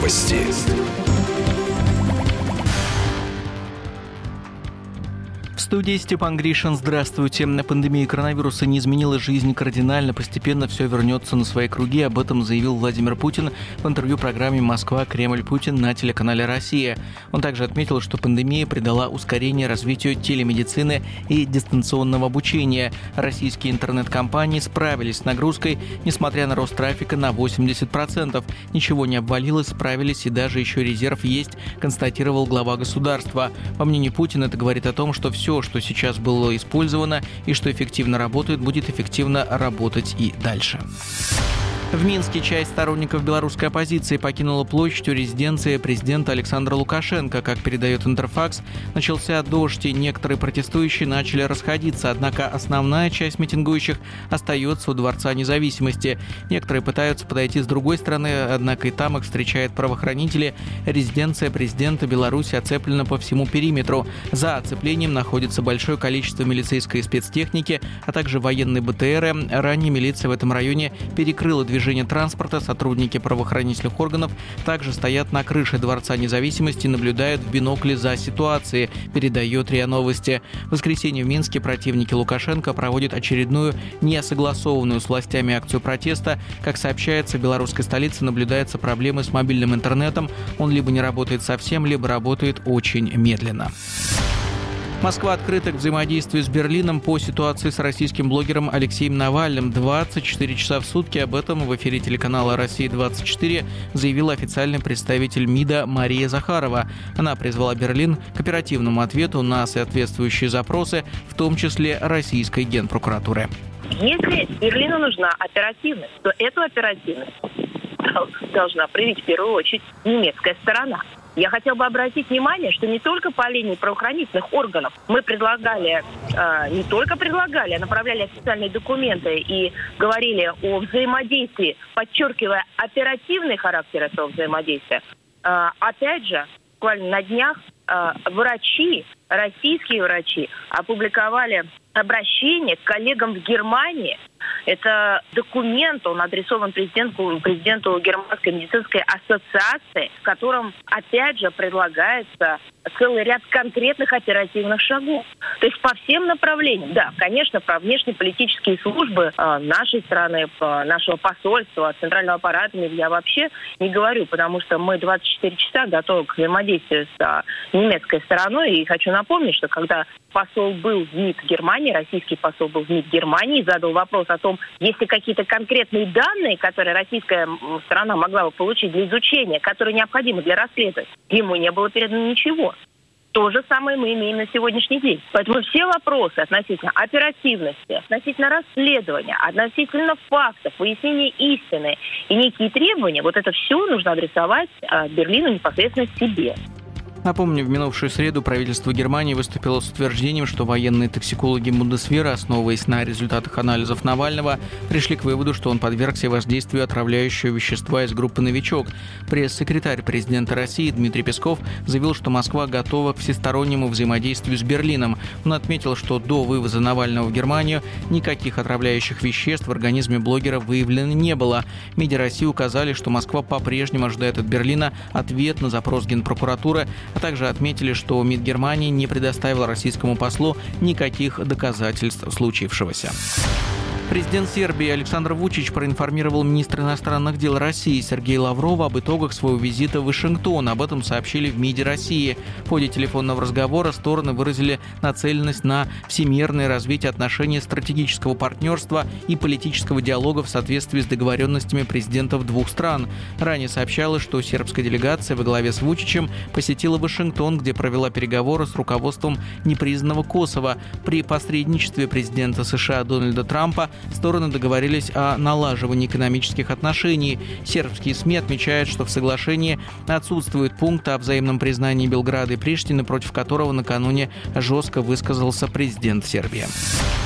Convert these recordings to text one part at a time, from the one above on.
Новости. В студии Степан Гришин. Здравствуйте. Пандемия коронавируса не изменила жизнь кардинально. Постепенно все вернется на свои круги. Об этом заявил Владимир Путин в интервью программе «Москва. Кремль. Путин» на телеканале «Россия». Он также отметил, что пандемия придала ускорение развитию телемедицины и дистанционного обучения. Российские интернет-компании справились с нагрузкой, несмотря на рост трафика на 80%. Ничего не обвалилось, справились и даже еще резерв есть, констатировал глава государства. По мнению Путина, это говорит о том, что все, что сейчас было использовано и что эффективно работает, будет эффективно работать и дальше. В Минске часть сторонников белорусской оппозиции покинула площадь у резиденции президента Александра Лукашенко. Как передает Интерфакс, начался дождь, и некоторые протестующие начали расходиться, однако основная часть митингующих остается у Дворца Независимости. Некоторые пытаются подойти с другой стороны, однако и там их встречают правоохранители. Резиденция президента Беларуси оцеплена по всему периметру. За оцеплением находится большое количество милицейской спецтехники, а также военные БТРы. Ранее милиция в этом районе перекрыла движение транспорта. Сотрудники правоохранительных органов также стоят на крыше Дворца Независимости и наблюдают в бинокле за ситуацией, передает РИА Новости. В воскресенье в Минске противники Лукашенко проводят очередную несогласованную с властями акцию протеста. Как сообщается, в белорусской столице наблюдаются проблемы с мобильным интернетом. Он либо не работает совсем, либо работает очень медленно. Москва открыта к взаимодействию с Берлином по ситуации с российским блогером Алексеем Навальным 24 часа в сутки. Об этом в эфире телеканала «Россия-24» заявила официальный представитель МИДа Мария Захарова. Она призвала Берлин к оперативному ответу на соответствующие запросы, в том числе российской генпрокуратуры. Если Берлину нужна оперативность, то эту оперативность должна проявить в первую очередь немецкая сторона. Я хотела бы обратить внимание, что не только по линии правоохранительных органов мы предлагали, не только предлагали, а направляли официальные документы и говорили о взаимодействии, подчеркивая оперативный характер этого взаимодействия. Опять же, буквально на днях врачи, российские врачи, опубликовали обращение к коллегам в Германии. Это документ, он адресован президенту Германской медицинской ассоциации, в котором, опять же, предлагается целый ряд конкретных оперативных шагов. То есть по всем направлениям. Да, конечно, про внешнеполитические службы нашей страны, нашего посольства, центрального аппарата я вообще не говорю, потому что мы 24 часа готовы к взаимодействию с немецкой стороной. И хочу напомнить, что когда посол был в МИД Германии, российский посол был в МИД Германии, задал вопрос о том, есть ли какие-то конкретные данные, которые российская сторона могла бы получить для изучения, которые необходимы для расследования. Ему не было передано ничего. То же самое мы имеем на сегодняшний день. Поэтому все вопросы относительно оперативности, относительно расследования, относительно фактов, выяснения истины и некие требования, вот это все нужно адресовать Берлину непосредственно себе. Напомню, в минувшую среду правительство Германии выступило с утверждением, что военные токсикологи Бундесвера, основываясь на результатах анализов Навального, пришли к выводу, что он подвергся воздействию отравляющего вещества из группы «Новичок». Пресс-секретарь президента России Дмитрий Песков заявил, что Москва готова к всестороннему взаимодействию с Берлином. Он отметил, что до вывоза Навального в Германию никаких отравляющих веществ в организме блогера выявлено не было. МИДе России указали, что Москва по-прежнему ожидает от Берлина ответ на запрос Генпрокуратуры, а также отметили, что МИД Германии не предоставил российскому послу никаких доказательств случившегося. Президент Сербии Александр Вучич проинформировал министра иностранных дел России Сергея Лаврова об итогах своего визита в Вашингтон. Об этом сообщили в МИДе России. В ходе телефонного разговора стороны выразили нацеленность на всемирное развитие отношений стратегического партнерства и политического диалога в соответствии с договоренностями президентов двух стран. Ранее сообщалось, что сербская делегация во главе с Вучичем посетила Вашингтон, где провела переговоры с руководством непризнанного Косово. При посредничестве президента США Дональда Трампа стороны договорились о налаживании экономических отношений. Сербские СМИ отмечают, что в соглашении отсутствует пункт о взаимном признании Белграда и Приштины, против которого накануне жестко высказался президент Сербии.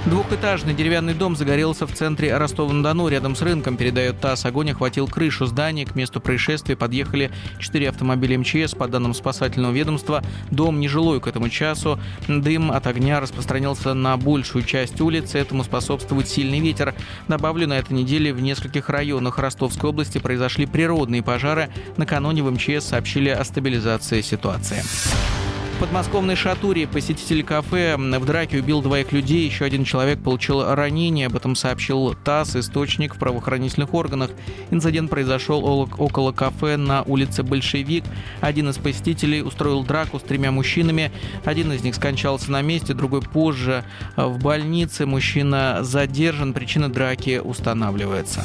Двухэтажный деревянный дом загорелся в центре Ростова-на-Дону, рядом с рынком, передает ТАСС. Огонь охватил крышу здания. К месту происшествия подъехали 4 автомобиля МЧС. По данным спасательного ведомства, дом нежилой к этому часу. Дым от огня распространился на большую часть улицы. Этому способствует сильный ветер. Добавлю, на этой неделе в нескольких районах Ростовской области произошли природные пожары. Накануне в МЧС сообщили о стабилизации ситуации. В подмосковной Шатуре посетитель кафе в драке убил 2 людей, еще 1 человек получил ранение. Об этом сообщил ТАСС, источник в правоохранительных органах. Инцидент произошел около кафе на улице Большевик. Один из посетителей устроил драку с 3 мужчинами. Один из них скончался на месте, другой позже в больнице. Мужчина задержан, причина драки устанавливается.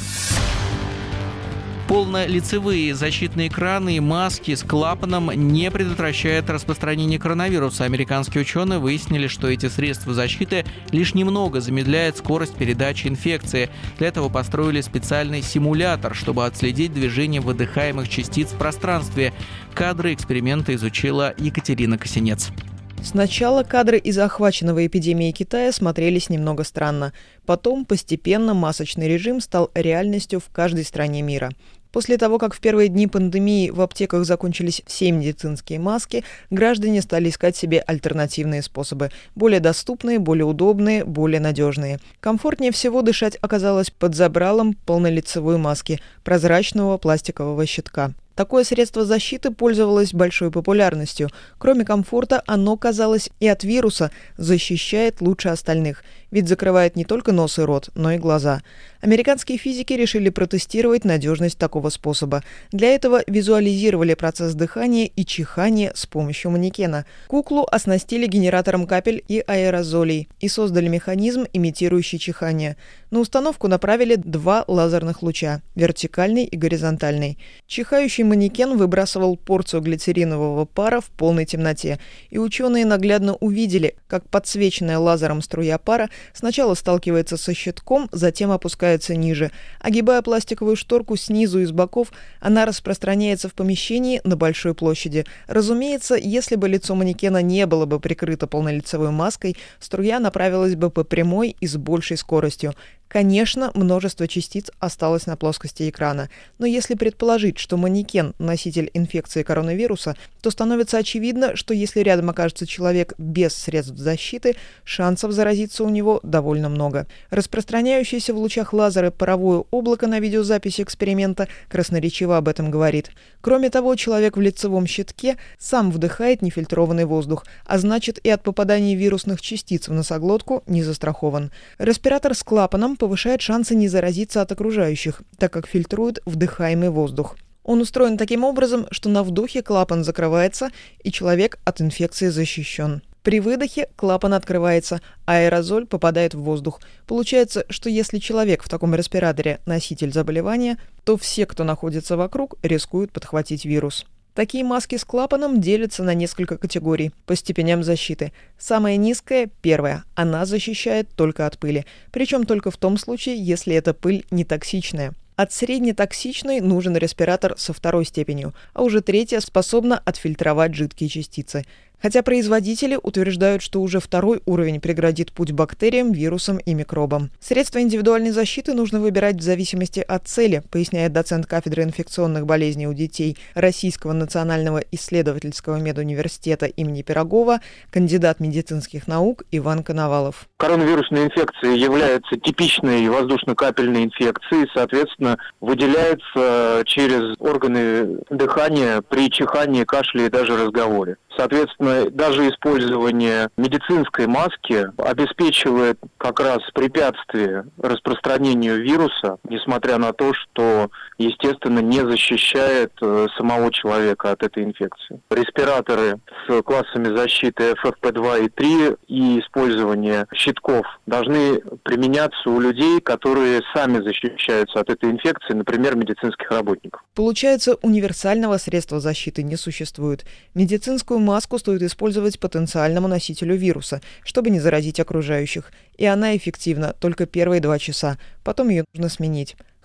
Полнолицевые защитные экраны и маски с клапаном не предотвращают распространение коронавируса. Американские ученые выяснили, что эти средства защиты лишь немного замедляют скорость передачи инфекции. Для этого построили специальный симулятор, чтобы отследить движение выдыхаемых частиц в пространстве. Кадры эксперимента изучила Екатерина Косинец. Сначала кадры из охваченного эпидемией Китая смотрелись немного странно. Потом постепенно масочный режим стал реальностью в каждой стране мира. После того, как в первые дни пандемии в аптеках закончились все медицинские маски, граждане стали искать себе альтернативные способы. Более доступные, более удобные, более надежные. Комфортнее всего дышать оказалось под забралом полнолицевой маски, прозрачного пластикового щитка. Такое средство защиты пользовалось большой популярностью. Кроме комфорта, оно, казалось, и от вируса защищает лучше остальных, ведь закрывает не только нос и рот, но и глаза. Американские физики решили протестировать надежность такого способа. Для этого визуализировали процесс дыхания и чихания с помощью манекена. Куклу оснастили генератором капель и аэрозолей и создали механизм, имитирующий чихание. На установку направили 2 лазерных луча – вертикальный и горизонтальный. Чихающий манекен выбрасывал порцию глицеринового пара в полной темноте, и ученые наглядно увидели, как подсвеченная лазером струя пара сначала сталкивается со щитком, затем опускается ниже. Огибая пластиковую шторку снизу и с боков, она распространяется в помещении на большой площади. Разумеется, если бы лицо манекена не было бы прикрыто полнолицевой маской, струя направилась бы по прямой и с большей скоростью. Конечно, множество частиц осталось на плоскости экрана, но если предположить, что манекен – носитель инфекции коронавируса, то становится очевидно, что если рядом окажется человек без средств защиты, шансов заразиться у него довольно много. Распространяющееся в лучах лазера паровое облако на видеозаписи эксперимента красноречиво об этом говорит. Кроме того, человек в лицевом щитке сам вдыхает нефильтрованный воздух, а значит и от попадания вирусных частиц в носоглотку не застрахован. Респиратор с клапаном повышает шансы не заразиться от окружающих, так как фильтрует вдыхаемый воздух. Он устроен таким образом, что на вдохе клапан закрывается, и человек от инфекции защищен. При выдохе клапан открывается, а аэрозоль попадает в воздух. Получается, что если человек в таком респираторе носитель заболевания, то все, кто находится вокруг, рискуют подхватить вирус. Такие маски с клапаном делятся на несколько категорий по степеням защиты. Самая низкая – первая. Она защищает только от пыли. Причем только в том случае, если эта пыль не токсичная. От среднетоксичной нужен респиратор со 2-й степенью, а уже 3-я способна отфильтровать жидкие частицы. Хотя производители утверждают, что уже 2-й уровень преградит путь бактериям, вирусам и микробам. Средства индивидуальной защиты нужно выбирать в зависимости от цели, поясняет доцент кафедры инфекционных болезней у детей Российского национального исследовательского медуниверситета имени Пирогова, кандидат медицинских наук Иван Коновалов. Коронавирусная инфекция является типичной воздушно-капельной инфекцией, соответственно, выделяется через органы дыхания при чихании, кашле и даже разговоре. Соответственно, даже использование медицинской маски обеспечивает как раз препятствие распространению вируса, несмотря на то, что, естественно, не защищает самого человека от этой инфекции. Респираторы с классами защиты FFP2 и 3 и использование щитков должны применяться у людей, которые сами защищаются от этой инфекции, например, медицинских работников. Получается, универсального средства защиты не существует. Медицинскую маску стоит использовать потенциальному носителю вируса, чтобы не заразить окружающих. И она эффективна только первые 2 часа. Потом ее нужно сменить.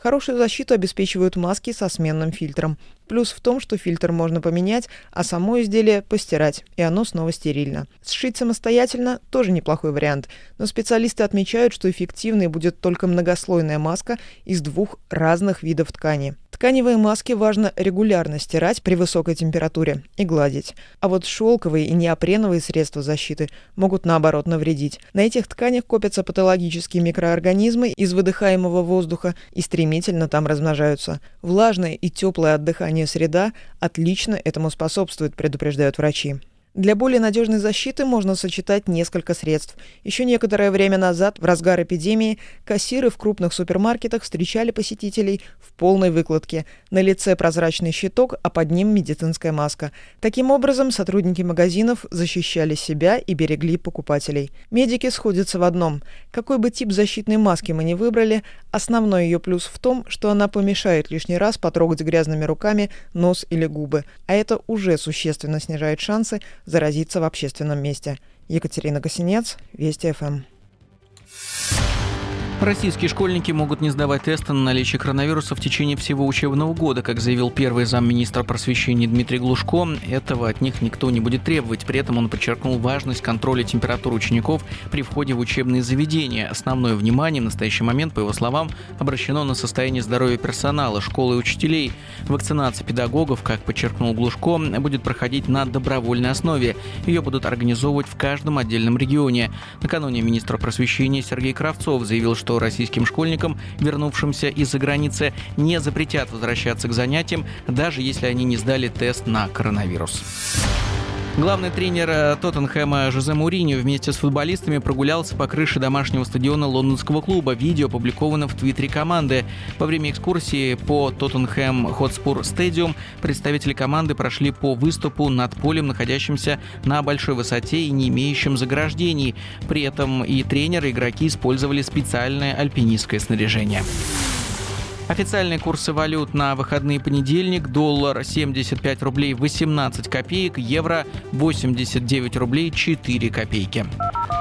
Хорошую защиту обеспечивают маски со сменным фильтром. Плюс в том, что фильтр можно поменять, а само изделие постирать, и оно снова стерильно. Сшить самостоятельно – тоже неплохой вариант, но специалисты отмечают, что эффективной будет только многослойная маска из 2 разных видов ткани. Тканевые маски важно регулярно стирать при высокой температуре и гладить. А вот шелковые и неопреновые средства защиты могут, наоборот, навредить. На этих тканях копятся патологические микроорганизмы из выдыхаемого воздуха и стремительно там размножаются. Влажное и теплое от дыхания среда отлично этому способствует, предупреждают врачи. Для более надежной защиты можно сочетать несколько средств. Еще некоторое время назад, в разгар эпидемии, кассиры в крупных супермаркетах встречали посетителей в полной выкладке. На лице прозрачный щиток, а под ним медицинская маска. Таким образом, сотрудники магазинов защищали себя и берегли покупателей. Медики сходятся в одном. Какой бы тип защитной маски мы ни выбрали, основной ее плюс в том, что она помешает лишний раз потрогать грязными руками нос или губы. А это уже существенно снижает шансы заразиться в общественном месте. Екатерина Косинец, Вести ФМ. Российские школьники могут не сдавать тесты на наличие коронавируса в течение всего учебного года, как заявил первый замминистра просвещения Дмитрий Глушко. Этого от них никто не будет требовать. При этом он подчеркнул важность контроля температуры учеников при входе в учебные заведения. Основное внимание в настоящий момент, по его словам, обращено на состояние здоровья персонала, школы и учителей. Вакцинация педагогов, как подчеркнул Глушко, будет проходить на добровольной основе. Ее будут организовывать в каждом отдельном регионе. Накануне министр просвещения Сергей Кравцов заявил, что российским школьникам, вернувшимся из-за границы, не запретят возвращаться к занятиям, даже если они не сдали тест на коронавирус. Главный тренер Тоттенхэма Жозе Моуриньо вместе с футболистами прогулялся по крыше домашнего стадиона лондонского клуба. Видео опубликовано в твиттере команды. Во время экскурсии по Тоттенхэм Хотспур Стадиум представители команды прошли по выступу над полем, находящимся на большой высоте и не имеющим заграждений. При этом и тренеры, и игроки использовали специальное альпинистское снаряжение. Официальные курсы валют на выходные: понедельник: доллар 75 рублей 18 копеек, евро 89 рублей 4 копейки.